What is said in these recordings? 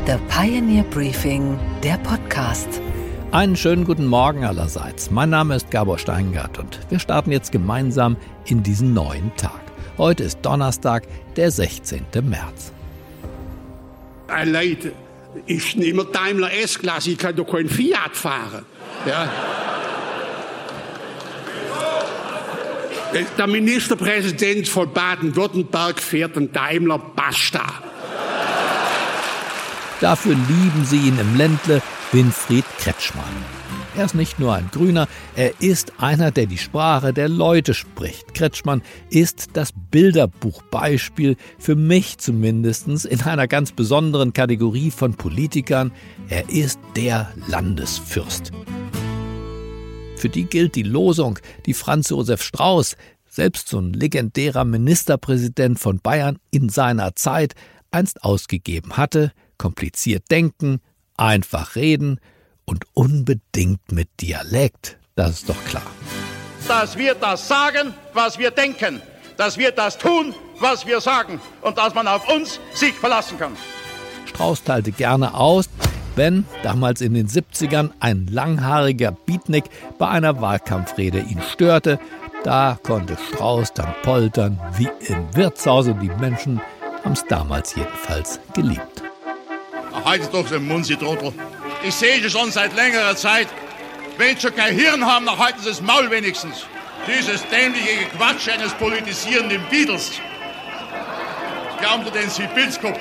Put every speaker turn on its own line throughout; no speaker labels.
The Pioneer Briefing, der Podcast.
Einen schönen guten Morgen allerseits. Mein Name ist Gabor Steingart und wir starten jetzt gemeinsam in diesen neuen Tag. Heute ist Donnerstag, der 16. März.
Leute, ich nehme Daimler S-Klasse, ich kann doch kein Fiat fahren. Ja. Der Ministerpräsident von Baden-Württemberg fährt einen Daimler, basta.
Dafür lieben sie ihn im Ländle, Winfried Kretschmann. Er ist nicht nur ein Grüner, er ist einer, der die Sprache der Leute spricht. Kretschmann ist das Bilderbuchbeispiel, für mich zumindest, in einer ganz besonderen Kategorie von Politikern. Er ist der Landesfürst. Für die gilt die Losung, die Franz Josef Strauß, selbst so ein legendärer Ministerpräsident von Bayern in seiner Zeit, einst ausgegeben hatte: kompliziert denken, einfach reden und unbedingt mit Dialekt. Das ist doch klar.
Dass wir das sagen, was wir denken. Dass wir das tun, was wir sagen. Und dass man auf uns sich verlassen kann.
Strauß teilte gerne aus, wenn damals in den 70ern ein langhaariger Beatnik bei einer Wahlkampfrede ihn störte. Da konnte Strauß dann poltern wie im Wirtshaus und die Menschen haben es damals jedenfalls geliebt.
Haltet doch den Mund, Sie Trottel. Ich sehe Sie schon seit längerer Zeit. Wenn Sie schon kein Hirn haben, dann halten Sie das Maul wenigstens. Dieses dämliche Quatsch eines politisierenden Beatles. Glauben Sie denn, Sie Pilzkopf?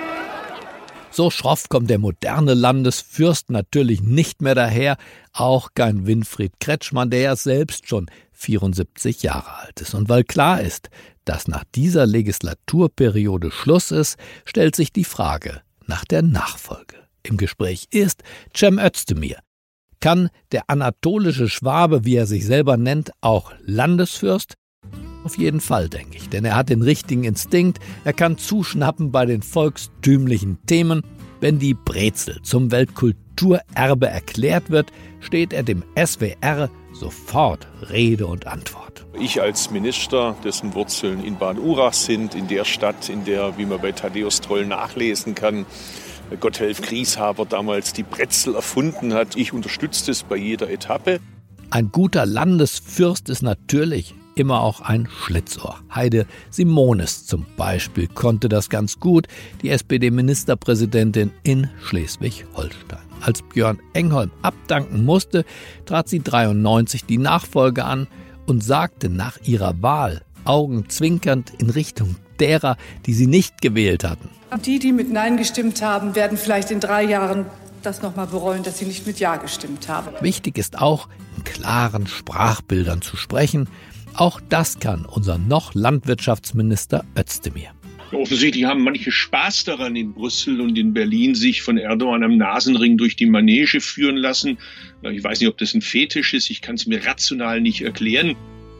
So schroff kommt der moderne Landesfürst natürlich nicht mehr daher. Auch kein Winfried Kretschmann, der ja selbst schon 74 Jahre alt ist. Und weil klar ist, dass nach dieser Legislaturperiode Schluss ist, stellt sich die Frage nach der Nachfolge. Im Gespräch ist Cem Özdemir. Kann der anatolische Schwabe, wie er sich selber nennt, auch Landesfürst? Auf jeden Fall, denke ich, denn er hat den richtigen Instinkt, er kann zuschnappen bei den volkstümlichen Themen. Wenn die Brezel zum Weltkulturerbe erklärt wird, steht er dem SWR sofort Rede und Antwort.
Ich als Minister, dessen Wurzeln in Bad-Urach sind, in der Stadt, in der, wie man bei Thaddäus Troll nachlesen kann, Gotthelf Grieshaber damals die Brezel erfunden hat. Ich unterstütze es bei jeder Etappe.
Ein guter Landesfürst ist natürlich immer auch ein Schlitzohr. Heide Simonis zum Beispiel konnte das ganz gut, die SPD-Ministerpräsidentin in Schleswig-Holstein. Als Björn Engholm abdanken musste, trat sie 93 die Nachfolge an und sagte nach ihrer Wahl, augenzwinkernd in Richtung derer, die sie nicht gewählt hatten:
Die mit Nein gestimmt haben, werden vielleicht in 3 Jahren das nochmal bereuen, dass sie nicht mit Ja gestimmt haben.
Wichtig ist auch, in klaren Sprachbildern zu sprechen. Auch das kann unser noch Landwirtschaftsminister Özdemir.
Offensichtlich haben manche Spaß daran, in Brüssel und in Berlin sich von Erdogan am Nasenring durch die Manege führen lassen. Ich weiß nicht, ob das ein Fetisch ist, ich kann es mir rational nicht erklären.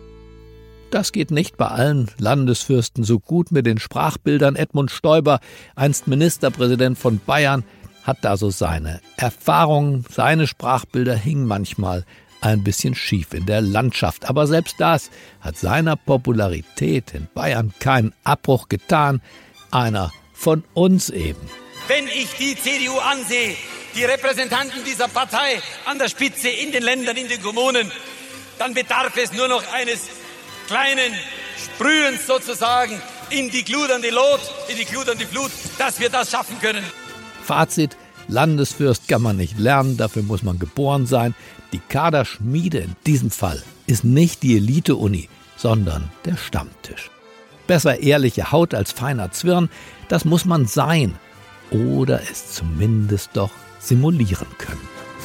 Das geht nicht bei allen Landesfürsten so gut mit den Sprachbildern. Edmund Stoiber, einst Ministerpräsident von Bayern, hat da so seine Erfahrungen. Seine Sprachbilder hingen manchmal ein bisschen schief in der Landschaft. Aber selbst das hat seiner Popularität in Bayern keinen Abbruch getan. Einer von uns eben.
Wenn ich die CDU ansehe, die Repräsentanten dieser Partei an der Spitze in den Ländern, in den Kommunen, dann bedarf es nur noch eines kleinen Sprühens sozusagen in die gludernde Lot, in die gludernde Flut, dass wir das schaffen können.
Fazit: Landesfürst kann man nicht lernen, dafür muss man geboren sein. Die Kaderschmiede in diesem Fall ist nicht die Elite-Uni, sondern der Stammtisch. Besser ehrliche Haut als feiner Zwirn, das muss man sein. Oder es zumindest doch simulieren können.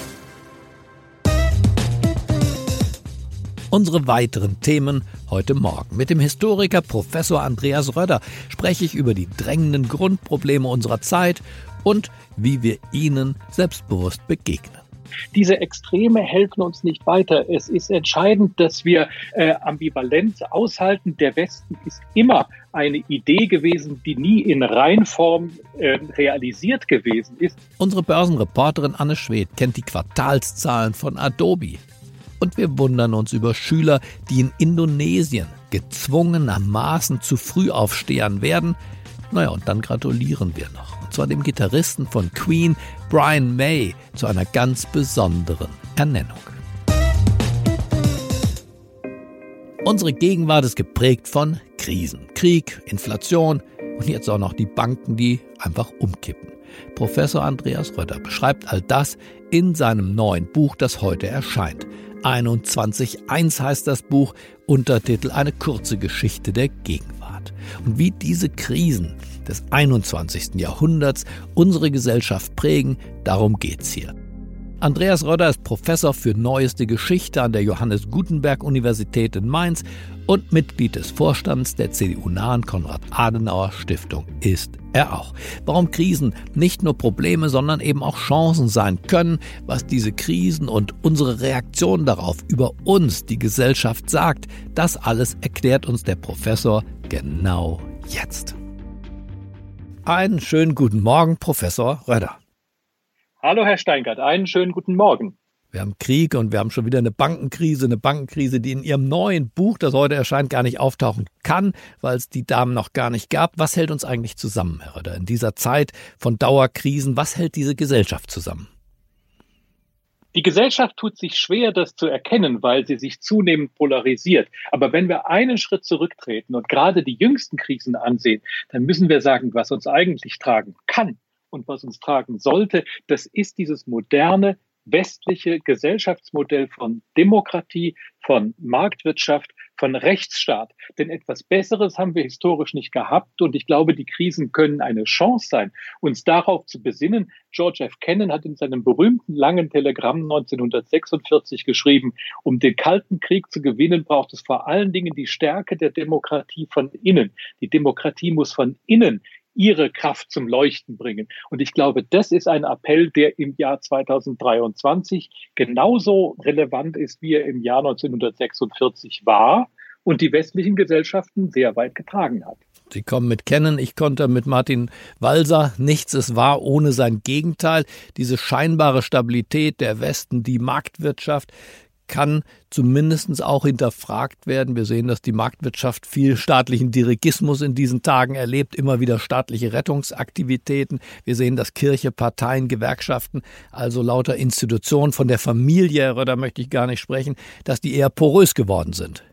Unsere weiteren Themen heute Morgen. Mit dem Historiker Professor Andreas Rödder spreche ich über die drängenden Grundprobleme unserer Zeit und wie wir ihnen selbstbewusst begegnen.
Diese Extreme helfen uns nicht weiter. Es ist entscheidend, dass wir Ambivalenz aushalten. Der Westen ist immer eine Idee gewesen, die nie in Reinform realisiert gewesen ist.
Unsere Börsenreporterin Anne Schwedt kennt die Quartalszahlen von Adobe. Und wir wundern uns über Schüler, die in Indonesien gezwungenermaßen zu Frühaufstehern werden. Naja, und dann gratulieren wir noch. Und und zwar dem Gitarristen von Queen, Brian May, zu einer ganz besonderen Ernennung. Unsere Gegenwart ist geprägt von Krisen, Krieg, Inflation und jetzt auch noch die Banken, die einfach umkippen. Professor Andreas Rötter beschreibt all das in seinem neuen Buch, das heute erscheint. 21.1 heißt das Buch, Untertitel Eine kurze Geschichte der Gegenwart. Und wie diese Krisen des 21. Jahrhunderts unsere Gesellschaft prägen, darum geht's hier. Andreas Rötter ist Professor für Neueste Geschichte an der Johannes Gutenberg Universität in Mainz und Mitglied des Vorstands der CDU-nahen Konrad-Adenauer-Stiftung ist er auch. Warum Krisen nicht nur Probleme, sondern eben auch Chancen sein können, was diese Krisen und unsere Reaktion darauf über uns, die Gesellschaft, sagt, das alles erklärt uns der Professor genau jetzt. Einen schönen guten Morgen, Professor Rötter.
Hallo Herr Steingart, einen schönen guten Morgen.
Wir haben Krieg und wir haben schon wieder eine Bankenkrise, die in Ihrem neuen Buch, das heute erscheint, gar nicht auftauchen kann, weil es die Damen noch gar nicht gab. Was hält uns eigentlich zusammen, Herr Rötter, in dieser Zeit von Dauerkrisen? Was hält diese Gesellschaft zusammen?
Die Gesellschaft tut sich schwer, das zu erkennen, weil sie sich zunehmend polarisiert. Aber wenn wir einen Schritt zurücktreten und gerade die jüngsten Krisen ansehen, dann müssen wir sagen, was uns eigentlich tragen kann und was uns tragen sollte, das ist dieses moderne westliche Gesellschaftsmodell von Demokratie, von Marktwirtschaft, von Rechtsstaat. Denn etwas Besseres haben wir historisch nicht gehabt und ich glaube, die Krisen können eine Chance sein, uns darauf zu besinnen. George F. Kennan hat in seinem berühmten langen Telegramm 1946 geschrieben, um den Kalten Krieg zu gewinnen, braucht es vor allen Dingen die Stärke der Demokratie von innen. Die Demokratie muss von innen ihre Kraft zum Leuchten bringen. Und ich glaube, das ist ein Appell, der im Jahr 2023 genauso relevant ist, wie er im Jahr 1946 war und die westlichen Gesellschaften sehr weit getragen hat.
Sie kommen mit Kennan, ich konnte mit Martin Walser. Nichts ist wahr ohne sein Gegenteil. Diese scheinbare Stabilität der Westen, die Marktwirtschaft, kann zumindest auch hinterfragt werden. Wir sehen, dass die Marktwirtschaft viel staatlichen Dirigismus in diesen Tagen erlebt, immer wieder staatliche Rettungsaktivitäten. Wir sehen, dass Kirche, Parteien, Gewerkschaften, also lauter Institutionen von der Familie, da möchte ich gar nicht sprechen, dass die eher porös geworden sind.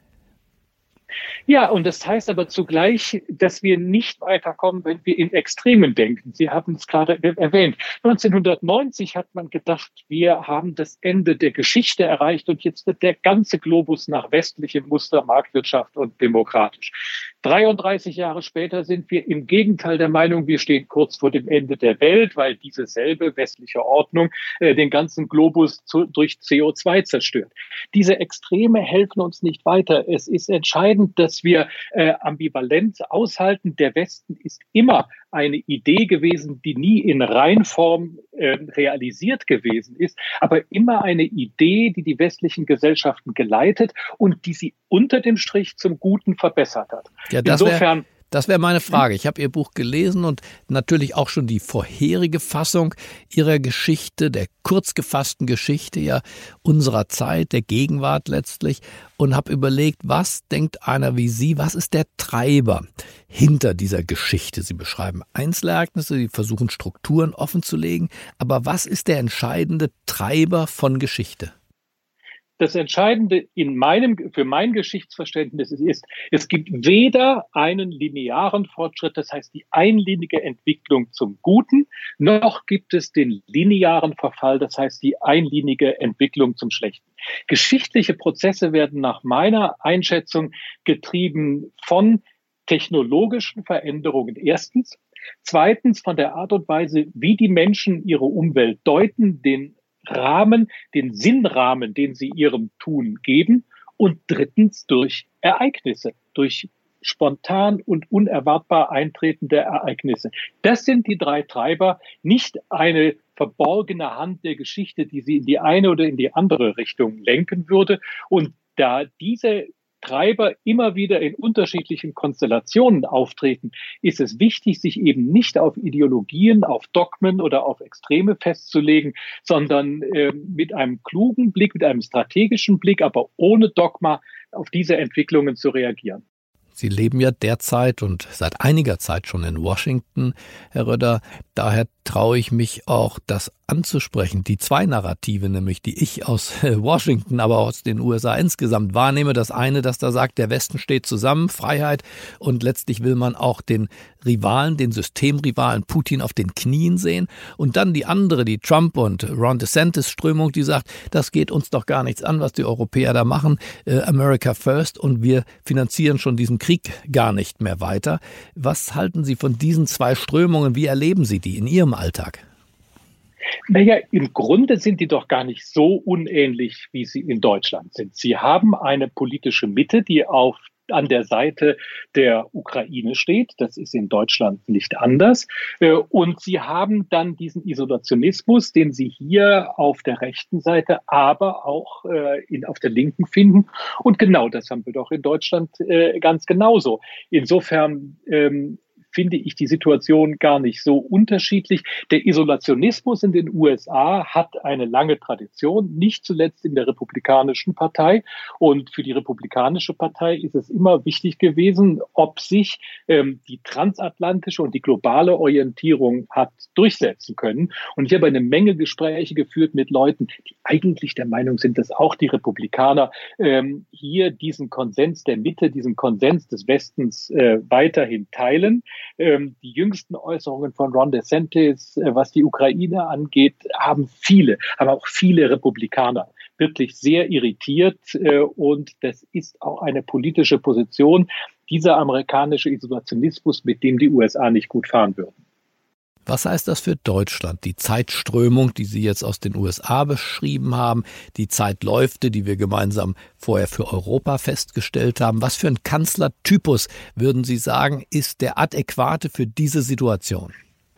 Ja, und das heißt aber zugleich, dass wir nicht weiterkommen, wenn wir in Extremen denken. Sie haben es gerade erwähnt. 1990 hat man gedacht, wir haben das Ende der Geschichte erreicht und jetzt wird der ganze Globus nach westlichem Muster Marktwirtschaft und demokratisch. 33 Jahre später sind wir im Gegenteil der Meinung, wir stehen kurz vor dem Ende der Welt, weil diese selbe westliche Ordnung den ganzen Globus durch CO2 zerstört. Diese Extreme helfen uns nicht weiter. Es ist entscheidend, dass wir Ambivalenz aushalten. Der Westen ist immer eine Idee gewesen, die nie in Reinform realisiert gewesen ist, aber immer eine Idee, die die westlichen Gesellschaften geleitet und die sie unter dem Strich zum Guten verbessert hat.
Ja, Insofern das wäre meine Frage. Ich habe Ihr Buch gelesen und natürlich auch schon die vorherige Fassung Ihrer Geschichte, der kurz gefassten Geschichte ja unserer Zeit, der Gegenwart letztlich, und habe überlegt, was denkt einer wie Sie, was ist der Treiber hinter dieser Geschichte? Sie beschreiben Einzelereignisse, Sie versuchen Strukturen offenzulegen, aber was ist der entscheidende Treiber von Geschichte?
Das Entscheidende für mein Geschichtsverständnis ist, es gibt weder einen linearen Fortschritt, das heißt die einlinige Entwicklung zum Guten, noch gibt es den linearen Verfall, das heißt die einlinige Entwicklung zum Schlechten. Geschichtliche Prozesse werden nach meiner Einschätzung getrieben von technologischen Veränderungen erstens, zweitens von der Art und Weise, wie die Menschen ihre Umwelt deuten, den Sinnrahmen, den sie ihrem Tun geben, und drittens durch Ereignisse, durch spontan und unerwartbar eintretende Ereignisse. Das sind die drei Treiber, nicht eine verborgene Hand der Geschichte, die sie in die eine oder in die andere Richtung lenken würde. Und da diese Treiber immer wieder in unterschiedlichen Konstellationen auftreten, ist es wichtig, sich eben nicht auf Ideologien, auf Dogmen oder auf Extreme festzulegen, sondern mit einem klugen Blick, mit einem strategischen Blick, aber ohne Dogma auf diese Entwicklungen zu reagieren.
Sie leben ja derzeit und seit einiger Zeit schon in Washington, Herr Röder. Daher traue ich mich auch, das anzusprechen. Die zwei Narrative, nämlich die ich aus Washington, aber auch aus den USA insgesamt wahrnehme. Das eine, das da sagt, der Westen steht zusammen, Freiheit, und letztlich will man auch den Rivalen, den Systemrivalen Putin auf den Knien sehen. Und dann die andere, die Trump- und Ron DeSantis-Strömung, die sagt, das geht uns doch gar nichts an, was die Europäer da machen. America first, und wir finanzieren schon diesen Krieg gar nicht mehr weiter. Was halten Sie von diesen zwei Strömungen? Wie erleben Sie die in Ihrem Alltag?
Naja, im Grunde sind die doch gar nicht so unähnlich, wie sie in Deutschland sind. Sie haben eine politische Mitte, die an der Seite der Ukraine steht. Das ist in Deutschland nicht anders. Und sie haben dann diesen Isolationismus, den sie hier auf der rechten Seite, aber auch auf der linken finden. Und genau das haben wir doch in Deutschland ganz genauso. Insofern finde ich die Situation gar nicht so unterschiedlich. Der Isolationismus in den USA hat eine lange Tradition, nicht zuletzt in der Republikanischen Partei. Und für die Republikanische Partei ist es immer wichtig gewesen, ob sich die transatlantische und die globale Orientierung hat durchsetzen können. Und ich habe eine Menge Gespräche geführt mit Leuten, die eigentlich der Meinung sind, dass auch die Republikaner hier diesen Konsens der Mitte, diesen Konsens des Westens weiterhin teilen. Die jüngsten Äußerungen von Ron DeSantis, was die Ukraine angeht, haben auch viele Republikaner wirklich sehr irritiert. Und das ist auch eine politische Position, dieser amerikanische Isolationismus, mit dem die USA nicht gut fahren würden.
Was heißt das für Deutschland? Die Zeitströmung, die Sie jetzt aus den USA beschrieben haben, die Zeitläufte, die wir gemeinsam vorher für Europa festgestellt haben. Was für ein Kanzlertypus, würden Sie sagen, ist der adäquate für diese Situation?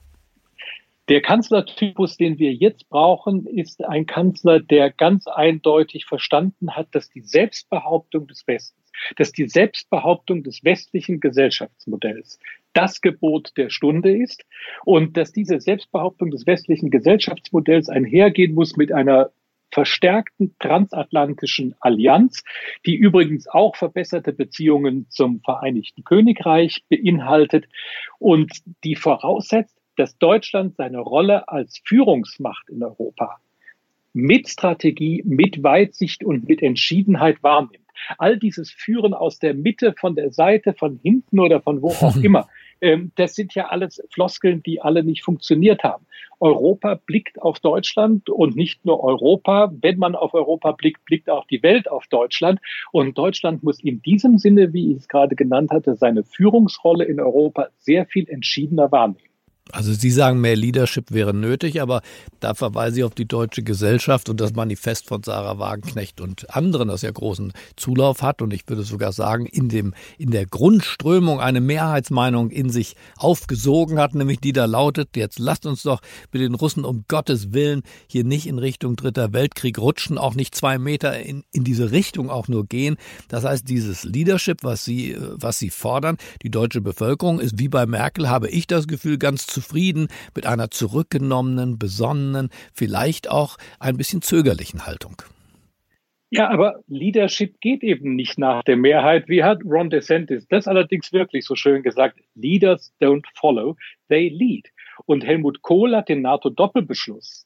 Der Kanzlertypus, den wir jetzt brauchen, ist ein Kanzler, der ganz eindeutig verstanden hat, dass die Selbstbehauptung des Westens, dass die Selbstbehauptung des westlichen Gesellschaftsmodells das Gebot der Stunde ist und dass diese Selbstbehauptung des westlichen Gesellschaftsmodells einhergehen muss mit einer verstärkten transatlantischen Allianz, die übrigens auch verbesserte Beziehungen zum Vereinigten Königreich beinhaltet und die voraussetzt, dass Deutschland seine Rolle als Führungsmacht in Europa mit Strategie, mit Weitsicht und mit Entschiedenheit wahrnimmt. All dieses Führen aus der Mitte, von der Seite, von hinten oder von wo auch immer, das sind ja alles Floskeln, die alle nicht funktioniert haben. Europa blickt auf Deutschland und nicht nur Europa. Wenn man auf Europa blickt, blickt auch die Welt auf Deutschland. Und Deutschland muss in diesem Sinne, wie ich es gerade genannt hatte, seine Führungsrolle in Europa sehr viel entschiedener wahrnehmen.
Also Sie sagen, mehr Leadership wäre nötig, aber da verweise ich auf die deutsche Gesellschaft und das Manifest von Sarah Wagenknecht und anderen, das ja großen Zulauf hat und ich würde sogar sagen, in der Grundströmung eine Mehrheitsmeinung in sich aufgesogen hat, nämlich die da lautet, jetzt lasst uns doch mit den Russen um Gottes Willen hier nicht in Richtung Dritter Weltkrieg rutschen, auch nicht 2 Meter in diese Richtung auch nur gehen. Das heißt, dieses Leadership, was Sie fordern, die deutsche Bevölkerung ist wie bei Merkel, habe ich das Gefühl, ganz zufrieden mit einer zurückgenommenen, besonnenen, vielleicht auch ein bisschen zögerlichen Haltung.
Ja, aber Leadership geht eben nicht nach der Mehrheit. Wie hat Ron DeSantis das allerdings wirklich so schön gesagt? Leaders don't follow, they lead. Und Helmut Kohl hat den NATO-Doppelbeschluss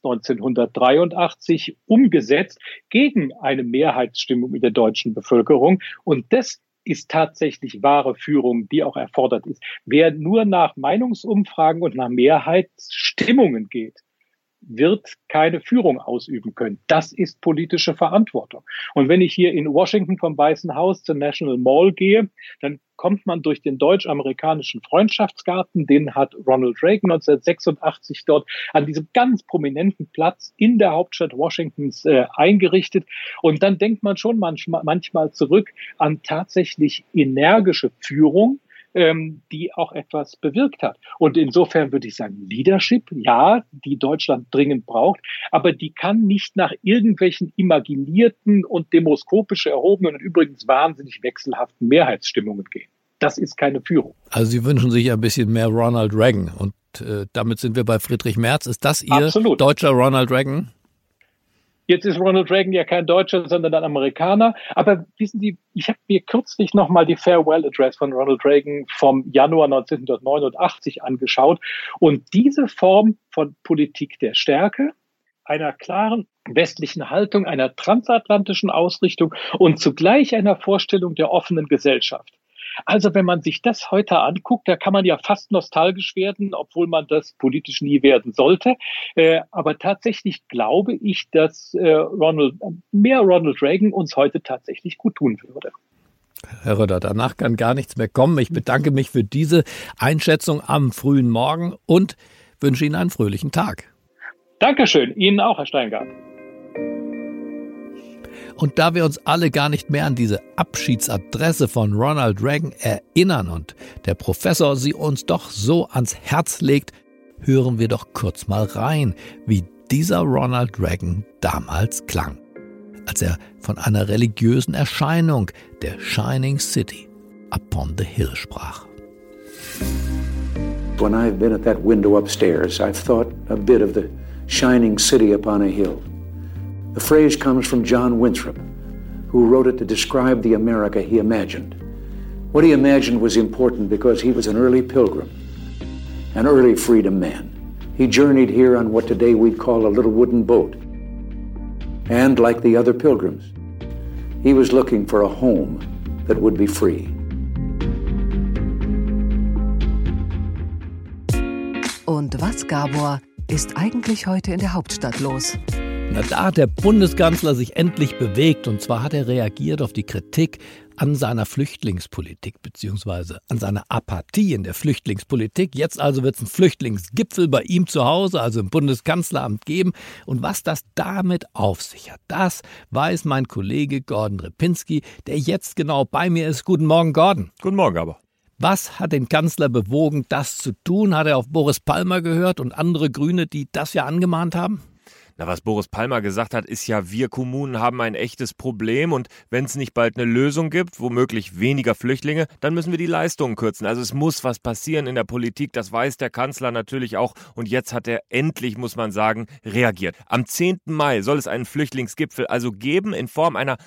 1983 umgesetzt gegen eine Mehrheitsstimmung in der deutschen Bevölkerung. Und das ist tatsächlich wahre Führung, die auch erfordert ist. Wer nur nach Meinungsumfragen und nach Mehrheitsstimmungen geht, wird keine Führung ausüben können. Das ist politische Verantwortung. Und wenn ich hier in Washington vom Weißen Haus zur National Mall gehe, dann kommt man durch den deutsch-amerikanischen Freundschaftsgarten, den hat Ronald Reagan 1986 dort an diesem ganz prominenten Platz in der Hauptstadt Washingtons eingerichtet. Und dann denkt man schon manchmal zurück an tatsächlich energische Führung, die auch etwas bewirkt hat. Und insofern würde ich sagen, Leadership, ja, die Deutschland dringend braucht, aber die kann nicht nach irgendwelchen imaginierten und demoskopisch erhobenen und übrigens wahnsinnig wechselhaften Mehrheitsstimmungen gehen. Das ist keine Führung.
Also Sie wünschen sich ein bisschen mehr Ronald Reagan und damit sind wir bei Friedrich Merz. Ist das Ihr
Absolut.
Deutscher Ronald Reagan?
Jetzt ist Ronald Reagan ja kein Deutscher, sondern ein Amerikaner. Aber wissen Sie, ich habe mir kürzlich nochmal die Farewell Address von Ronald Reagan vom Januar 1989 angeschaut. Und diese Form von Politik der Stärke, einer klaren westlichen Haltung, einer transatlantischen Ausrichtung und zugleich einer Vorstellung der offenen Gesellschaft. Also wenn man sich das heute anguckt, da kann man ja fast nostalgisch werden, obwohl man das politisch nie werden sollte. Aber tatsächlich glaube ich, dass Ronald Reagan uns heute tatsächlich gut tun würde.
Herr Röder, danach kann gar nichts mehr kommen. Ich bedanke mich für diese Einschätzung am frühen Morgen und wünsche Ihnen einen fröhlichen Tag.
Dankeschön. Ihnen auch, Herr Steingart.
Und da wir uns alle gar nicht mehr an diese Abschiedsadresse von Ronald Reagan erinnern und der Professor sie uns doch so ans Herz legt, hören wir doch kurz mal rein, wie dieser Ronald Reagan damals klang, als er von einer religiösen Erscheinung, der Shining City upon the Hill sprach.
When I've been at that window upstairs, I've thought a bit of the shining city upon a hill. The phrase comes from John Winthrop, who wrote it to describe the America he imagined. What he imagined was important because he was an early pilgrim, an early freedom man. He journeyed here on what today we'd call a little wooden boat. And like the other pilgrims, he was looking for a home that would be free.
Und was, Gabor, ist eigentlich heute in der Hauptstadt los?
Na, da hat der Bundeskanzler sich endlich bewegt, und zwar hat er reagiert auf die Kritik an seiner Flüchtlingspolitik bzw. an seiner Apathie in der Flüchtlingspolitik. Jetzt also wird es einen Flüchtlingsgipfel bei ihm zu Hause, also im Bundeskanzleramt, geben. Und was das damit auf sich hat, das weiß mein Kollege Gordon Repinski, der jetzt genau bei mir ist. Guten Morgen, Gordon.
Guten Morgen, Gabor.
Was hat den Kanzler bewogen, das zu tun? Hat er auf Boris Palmer gehört und andere Grüne, die das ja angemahnt haben?
Na, was Boris Palmer gesagt hat, ist ja, wir Kommunen haben ein echtes Problem und wenn es nicht bald eine Lösung gibt, womöglich weniger Flüchtlinge, dann müssen wir die Leistungen kürzen. Also es muss was passieren in der Politik, das weiß der Kanzler natürlich auch und jetzt hat er endlich, muss man sagen, reagiert. Am 10. Mai soll es einen Flüchtlingsgipfel also geben in Form einer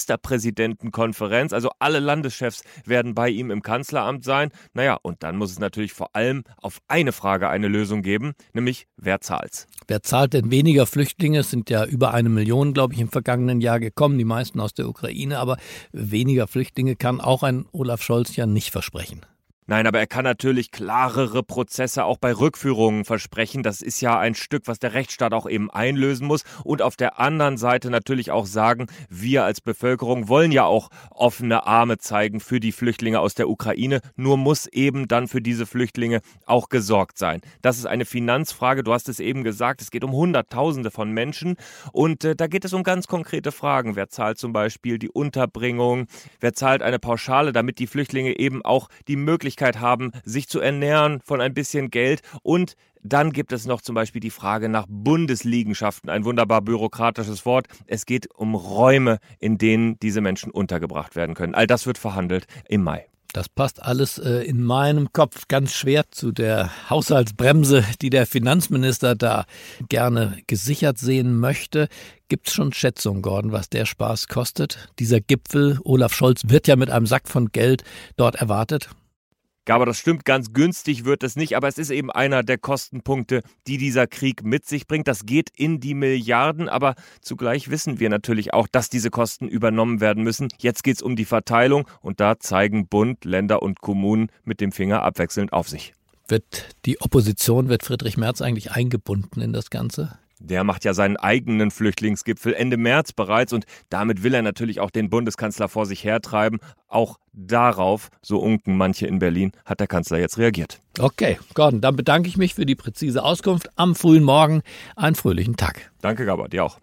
Ministerpräsidentenkonferenz, also alle Landeschefs werden bei ihm im Kanzleramt sein. Naja, und dann muss es natürlich vor allem auf eine Frage eine Lösung geben, nämlich wer zahlt's?
Wer zahlt denn weniger Flüchtlinge? Es sind ja über 1 Million, glaube ich, im vergangenen Jahr gekommen, die meisten aus der Ukraine. Aber weniger Flüchtlinge kann auch ein Olaf Scholz ja nicht versprechen.
Nein, aber er kann natürlich klarere Prozesse auch bei Rückführungen versprechen. Das ist ja ein Stück, was der Rechtsstaat auch eben einlösen muss. Und auf der anderen Seite natürlich auch sagen, wir als Bevölkerung wollen ja auch offene Arme zeigen für die Flüchtlinge aus der Ukraine. Nur muss eben dann für diese Flüchtlinge auch gesorgt sein. Das ist eine Finanzfrage. Du hast es eben gesagt, es geht um Hunderttausende von Menschen. Und da geht es um ganz konkrete Fragen. Wer zahlt zum Beispiel die Unterbringung? Wer zahlt eine Pauschale, damit die Flüchtlinge eben auch die Möglichkeit haben, sich zu ernähren von ein bisschen Geld. Und dann gibt es noch zum Beispiel die Frage nach Bundesliegenschaften, ein wunderbar bürokratisches Wort. Es geht um Räume, in denen diese Menschen untergebracht werden können. All das wird verhandelt im Mai.
Das passt alles in meinem Kopf ganz schwer zu der Haushaltsbremse, die der Finanzminister da gerne gesichert sehen möchte. Gibt es schon Schätzungen, Gordon, was der Spaß kostet? Dieser Gipfel, Olaf Scholz wird ja mit einem Sack von Geld dort erwartet.
Aber das stimmt, ganz günstig wird es nicht, aber es ist eben einer der Kostenpunkte, die dieser Krieg mit sich bringt. Das geht in die Milliarden, aber zugleich wissen wir natürlich auch, dass diese Kosten übernommen werden müssen. Jetzt geht es um die Verteilung und da zeigen Bund, Länder und Kommunen mit dem Finger abwechselnd auf sich.
Wird Friedrich Merz eigentlich eingebunden in das Ganze?
Der macht ja seinen eigenen Flüchtlingsgipfel Ende März bereits und damit will er natürlich auch den Bundeskanzler vor sich hertreiben. Auch darauf, so unken manche in Berlin, hat der Kanzler jetzt reagiert.
Okay, Gordon, dann bedanke ich mich für die präzise Auskunft am frühen Morgen. Einen fröhlichen Tag.
Danke, Gabor, dir auch.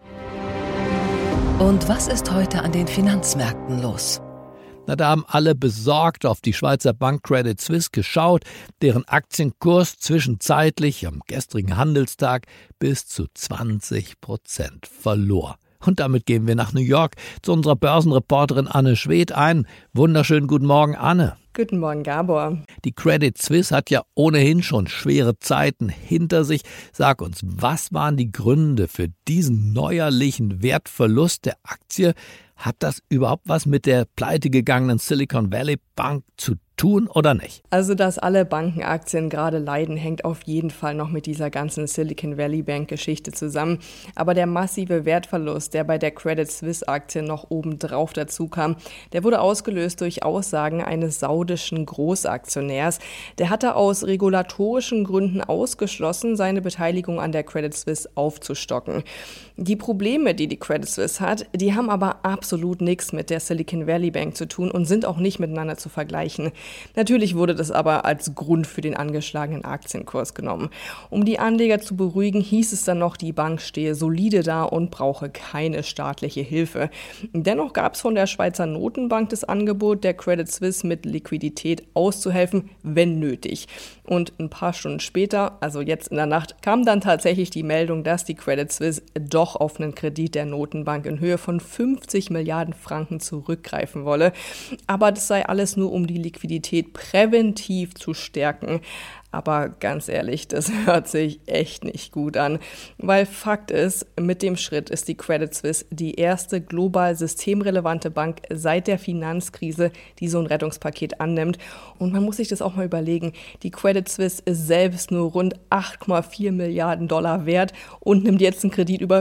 Und was ist heute an den Finanzmärkten los?
Na, da haben alle besorgt auf die Schweizer Bank Credit Suisse geschaut, deren Aktienkurs zwischenzeitlich am gestrigen Handelstag bis zu 20% verlor. Und damit gehen wir nach New York zu unserer Börsenreporterin Anne Schwedt. Einen wunderschönen guten Morgen, Anne.
Guten Morgen, Gabor.
Die Credit Suisse hat ja ohnehin schon schwere Zeiten hinter sich. Sag uns, was waren die Gründe für diesen neuerlichen Wertverlust der Aktie? Hat das überhaupt was mit der pleitegegangenen Silicon Valley Bank zu tun oder nicht?
Also, dass alle Bankenaktien gerade leiden, hängt auf jeden Fall noch mit dieser ganzen Silicon Valley Bank Geschichte zusammen. Aber der massive Wertverlust, der bei der Credit Suisse Aktie noch obendrauf dazu kam, der wurde ausgelöst durch Aussagen eines saudischen Großaktionärs. Der hatte aus regulatorischen Gründen ausgeschlossen, seine Beteiligung an der Credit Suisse aufzustocken. Die Probleme, die Credit Suisse hat, die haben aber absolut nichts mit der Silicon Valley Bank zu tun und sind auch nicht miteinander zu vergleichen. Natürlich wurde das aber als Grund für den angeschlagenen Aktienkurs genommen. Um die Anleger zu beruhigen, hieß es dann noch, die Bank stehe solide da und brauche keine staatliche Hilfe. Dennoch gab es von der Schweizer Notenbank das Angebot, der Credit Suisse mit Liquidität auszuhelfen, wenn nötig. Und ein paar Stunden später, also jetzt in der Nacht, kam dann tatsächlich die Meldung, dass die Credit Suisse doch auf einen Kredit der Notenbank in Höhe von 50 Milliarden Franken zurückgreifen wolle. Aber das sei alles nur, um die Liquidität präventiv zu stärken. Aber ganz ehrlich, das hört sich echt nicht gut an, weil Fakt ist, mit dem Schritt ist die Credit Suisse die erste global systemrelevante Bank seit der Finanzkrise, die so ein Rettungspaket annimmt. Und man muss sich das auch mal überlegen, die Credit Suisse ist selbst nur rund 8,4 Milliarden Dollar wert und nimmt jetzt einen Kredit über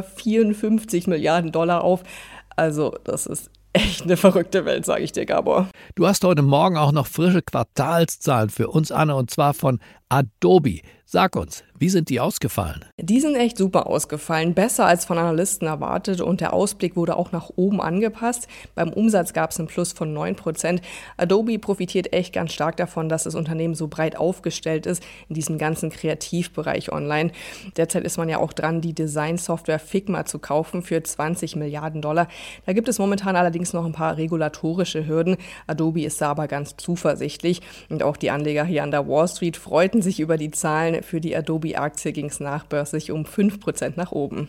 54 Milliarden Dollar auf. Also das ist echt eine verrückte Welt, sage ich dir, Gabor.
Du hast heute Morgen auch noch frische Quartalszahlen für uns, Anne, und zwar von Adobe. Sag uns, wie sind die ausgefallen?
Die sind echt super ausgefallen, besser als von Analysten erwartet und der Ausblick wurde auch nach oben angepasst. Beim Umsatz gab es einen Plus von 9%. Adobe profitiert echt ganz stark davon, dass das Unternehmen so breit aufgestellt ist in diesem ganzen Kreativbereich online. Derzeit ist man ja auch dran, die Designsoftware Figma zu kaufen für 20 Milliarden Dollar. Da gibt es momentan allerdings noch ein paar regulatorische Hürden. Adobe ist da aber ganz zuversichtlich und auch die Anleger hier an der Wall Street freuten sich über die Zahlen. Für die Adobe-Aktie ging es nachbörslich um 5% nach oben.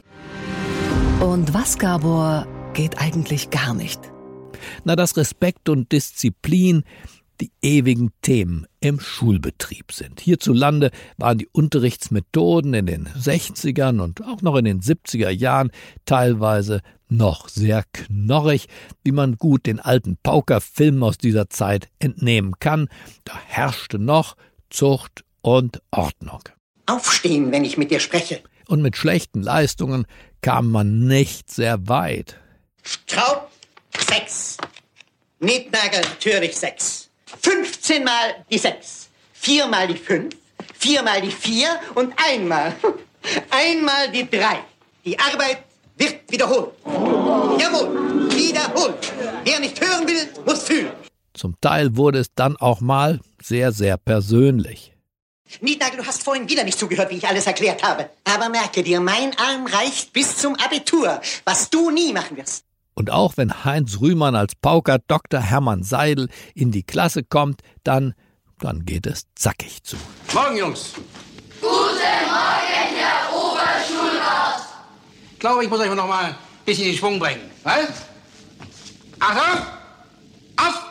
Und was, Gabor, geht eigentlich gar nicht?
Na, dass Respekt und Disziplin die ewigen Themen im Schulbetrieb sind. Hierzulande waren die Unterrichtsmethoden in den 60ern und auch noch in den 70er Jahren teilweise noch sehr knorrig, wie man gut den alten Pauker-Filmen aus dieser Zeit entnehmen kann. Da herrschte noch Zucht und Ordnung.
Aufstehen, wenn ich mit dir spreche.
Und mit schlechten Leistungen kam man nicht sehr weit.
Schraub 6. Nietnagel natürlich 6. 15 Mal die 6. 4 mal die 5. 4 mal die 4 und einmal die 3. Die Arbeit wird wiederholt. Jawohl, wiederholt. Wer nicht hören will, muss fühlen.
Zum Teil wurde es dann auch mal sehr, sehr persönlich.
Nietnagel, du hast vorhin wieder nicht zugehört, wie ich alles erklärt habe. Aber merke dir, mein Arm reicht bis zum Abitur, was du nie machen wirst.
Und auch wenn Heinz Rühmann als Pauker Dr. Hermann Seidel in die Klasse kommt, dann geht es zackig zu.
Morgen, Jungs.
Guten Morgen, Herr Oberschulrat.
Ich glaube, ich muss euch noch mal ein bisschen in den Schwung bringen. Was? Achtung! Auf!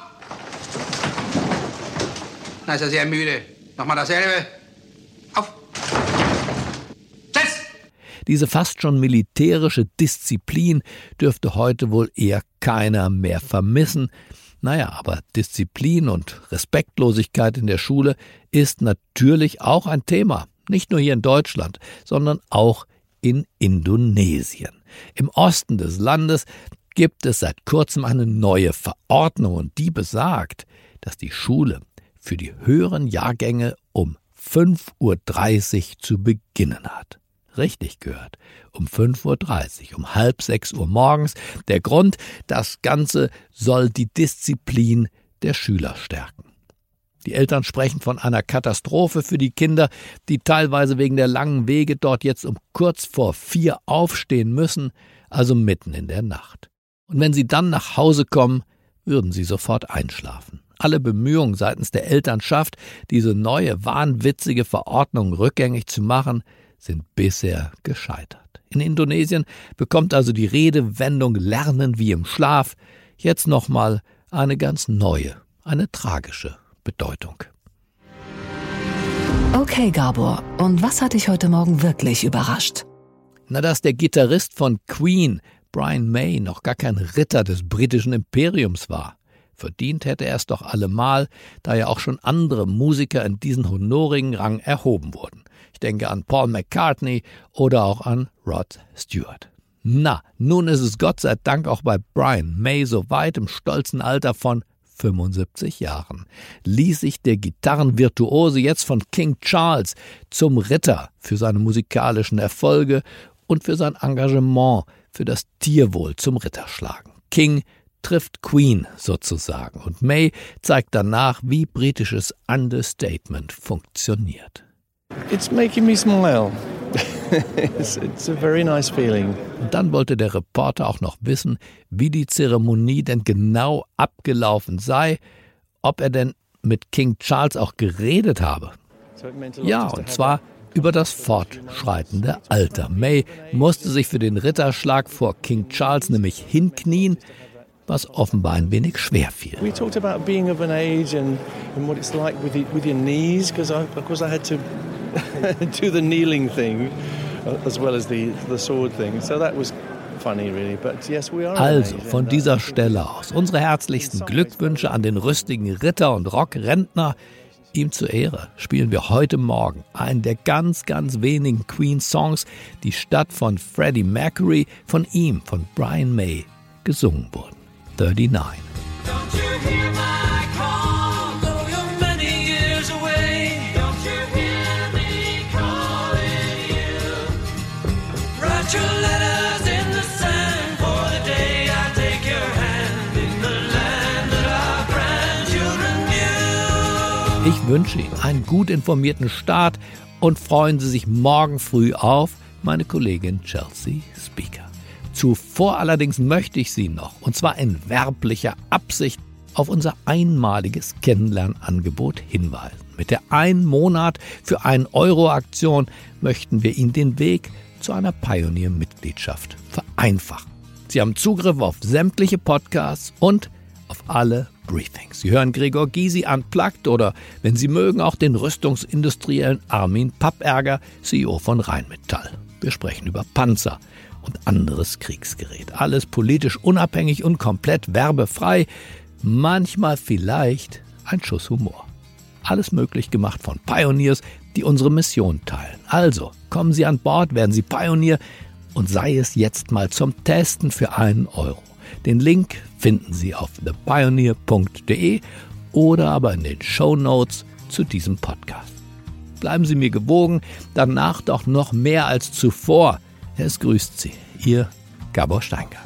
Na, ist er sehr müde. Nochmal dasselbe. Auf! Setz!
Diese fast schon militärische Disziplin dürfte heute wohl eher keiner mehr vermissen. Naja, aber Disziplin und Respektlosigkeit in der Schule ist natürlich auch ein Thema. Nicht nur hier in Deutschland, sondern auch in Indonesien. Im Osten des Landes gibt es seit kurzem eine neue Verordnung und die besagt, dass die Schule für die höheren Jahrgänge um 5:30 Uhr zu beginnen hat. Richtig gehört, um 5:30 Uhr, um 5:30 Uhr morgens. Der Grund, das Ganze soll die Disziplin der Schüler stärken. Die Eltern sprechen von einer Katastrophe für die Kinder, die teilweise wegen der langen Wege dort jetzt um kurz vor 4 aufstehen müssen, also mitten in der Nacht. Und wenn sie dann nach Hause kommen, würden sie sofort einschlafen. Alle Bemühungen seitens der Elternschaft, diese neue, wahnwitzige Verordnung rückgängig zu machen, sind bisher gescheitert. In Indonesien bekommt also die Redewendung Lernen wie im Schlaf jetzt nochmal eine ganz neue, eine tragische Bedeutung.
Okay, Gabor, und was hat dich heute Morgen wirklich überrascht?
Na, dass der Gitarrist von Queen, Brian May, noch gar kein Ritter des britischen Imperiums war. Verdient hätte er es doch allemal, da ja auch schon andere Musiker in diesen honorigen Rang erhoben wurden. Ich denke an Paul McCartney oder auch an Rod Stewart. Na, nun ist es Gott sei Dank auch bei Brian May so weit im stolzen Alter von 75 Jahren. Ließ sich der Gitarrenvirtuose jetzt von King Charles zum Ritter für seine musikalischen Erfolge und für sein Engagement für das Tierwohl zum Ritter schlagen. King trifft Queen sozusagen und May zeigt danach, wie britisches Understatement funktioniert.
It's making me smile. It's a very nice feeling.
Und dann wollte der Reporter auch noch wissen, wie die Zeremonie denn genau abgelaufen sei, ob er denn mit King Charles auch geredet habe. Ja, und zwar über das fortschreitende Alter. May musste sich für den Ritterschlag vor King Charles nämlich hinknien, was offenbar ein wenig schwer fiel.
We talked about being of an age and what it's like with your knees, because I had to do the kneeling thing as well as the sword thing. So that was funny really, but yes, we are.
Also von dieser Stelle aus unsere herzlichsten Glückwünsche an den rüstigen Ritter und Rockrentner. Ihm zur Ehre spielen wir heute Morgen einen der ganz, ganz wenigen Queen-Songs, die statt von Freddie Mercury von ihm, von Brian May, gesungen wurden. 39.
Don't you hear my call, though you're many years away? Don't you hear me calling you? Write your letters in the sand for the day I take your hand in the land that our grandchildren knew.
Ich wünsche Ihnen einen gut informierten Start und freuen Sie sich morgen früh auf meine Kollegin Chelsea Speaker. Zuvor allerdings möchte ich Sie noch, und zwar in werblicher Absicht, auf unser einmaliges Kennenlernangebot hinweisen. Mit der 1 Monat für 1 Euro Aktion möchten wir Ihnen den Weg zu einer Pioneer-Mitgliedschaft vereinfachen. Sie haben Zugriff auf sämtliche Podcasts und auf alle Briefings. Sie hören Gregor Gysi Unplugged oder, wenn Sie mögen, auch den Rüstungsindustriellen Armin Papperger, CEO von Rheinmetall. Wir sprechen über Panzer und anderes Kriegsgerät. Alles politisch unabhängig und komplett werbefrei. Manchmal vielleicht ein Schuss Humor. Alles möglich gemacht von Pioneers, die unsere Mission teilen. Also, kommen Sie an Bord, werden Sie Pionier und sei es jetzt mal zum Testen für 1 Euro. Den Link finden Sie auf thepioneer.de oder aber in den Shownotes zu diesem Podcast. Bleiben Sie mir gewogen, danach doch noch mehr als zuvor. Es grüßt Sie, Ihr Gabor Steingart.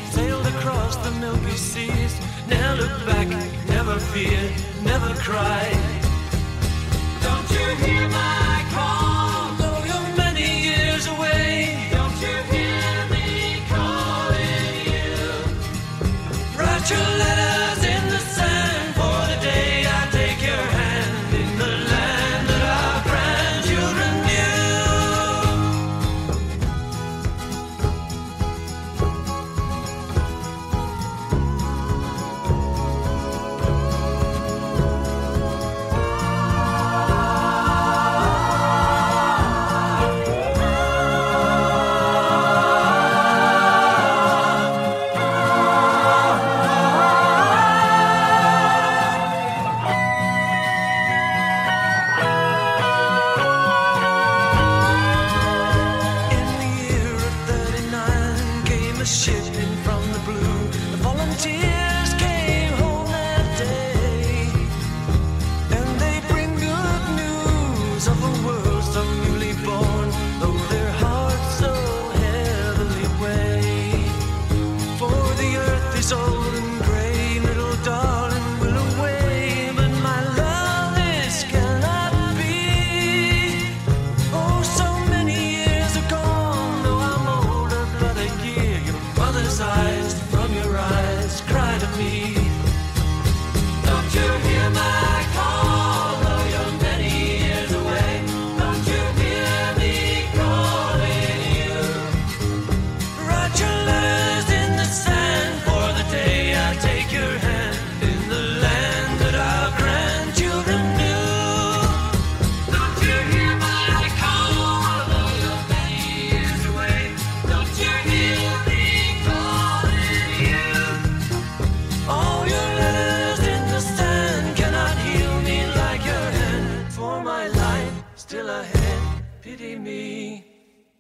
Never look back, never fear, never cry.